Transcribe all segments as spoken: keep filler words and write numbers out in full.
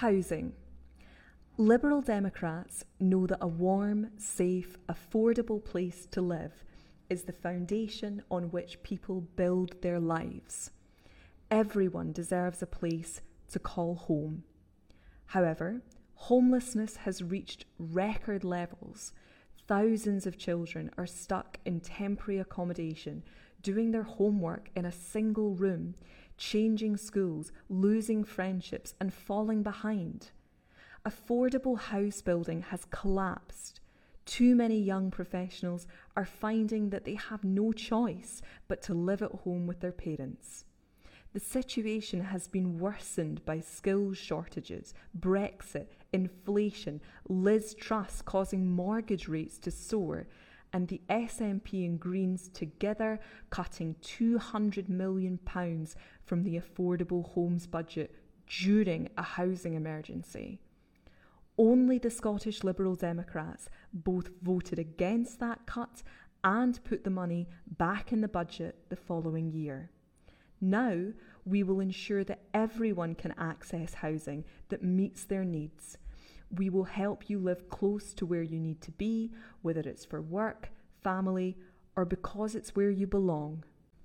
Housing. Liberal Democrats know that a warm, safe, affordable place to live is the foundation on which people build their lives. Everyone deserves a place to call home. However, homelessness has reached record levels. Thousands of children are stuck in temporary accommodation, doing their homework in a single room, changing schools, losing friendships, and falling behind. Affordable house building has collapsed. Too many young professionals are finding that they have no choice but to live at home with their parents. The situation has been worsened by skills shortages, Brexit, inflation, Liz Truss causing mortgage rates to soar, and the S N P and Greens together cutting two hundred million pounds from the affordable homes budget during a housing emergency. Only the Scottish Liberal Democrats both voted against that cut and put the money back in the budget the following year. Now, we will ensure that everyone can access housing that meets their needs. We will help you live close to where you need to be, whether it's for work, family, or because it's where you belong.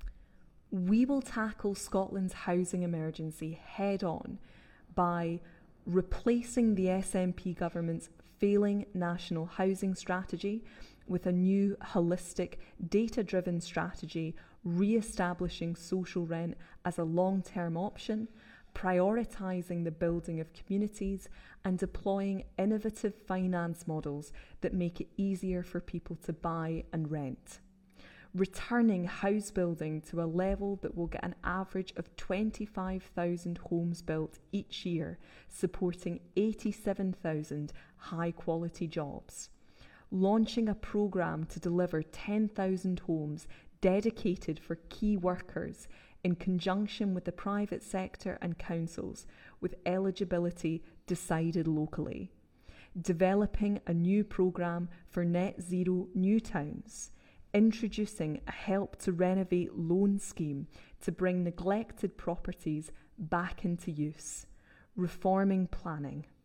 We will tackle Scotland's housing emergency head on by replacing the S N P government's failing national housing strategy with a new holistic, data-driven strategy, re-establishing social rent as a long-term option, prioritising the building of communities, and deploying innovative finance models that make it easier for people to buy and rent. Returning house building to a level that will get an average of twenty-five thousand homes built each year, supporting eighty-seven thousand high-quality jobs. Launching a programme to deliver ten thousand homes dedicated for key workers in conjunction with the private sector and councils, with eligibility decided locally. Developing a new programme for net zero new towns. Introducing a help to renovate loan scheme to bring neglected properties back into use. Reforming planning.